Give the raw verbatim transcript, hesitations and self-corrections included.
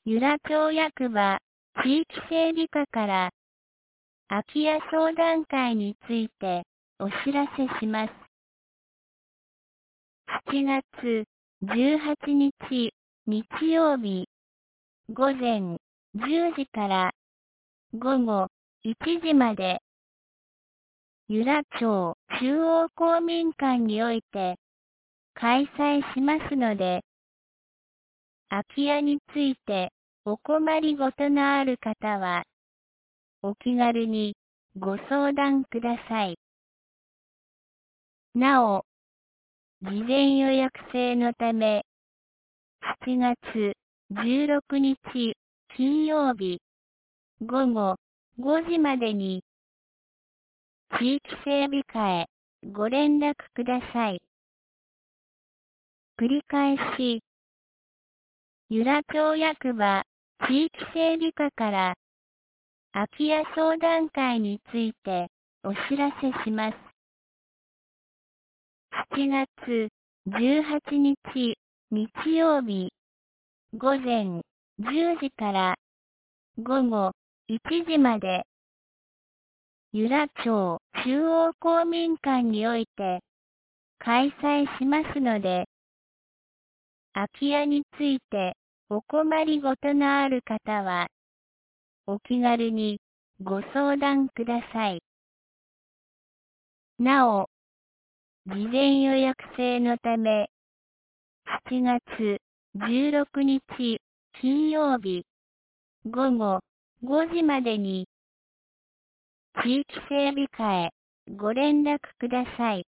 由良町役場地域整備課から空き家相談会についてお知らせします。しちがつじゅうはちにち日曜日午前じゅうじから午後いちじまで由良町中央公民館において開催しますので、空き家についてお困りごとのある方は、お気軽にご相談ください。なお、事前予約制のため、しちがつじゅうろくにち金曜日午後ごじまでに、地域整備課へご連絡ください。繰り返し、由良町役場地域整備課から空き家相談会についてお知らせします。しちがつじゅうはちにち日曜日午前じゅうじから午後いちじまで由良町中央公民館において開催しますので、空き家についてお困りごとのある方は、お気軽にご相談ください。なお、事前予約制のため、しちがつじゅうろくにち金曜日午後ごじまでに、地域整備課へご連絡ください。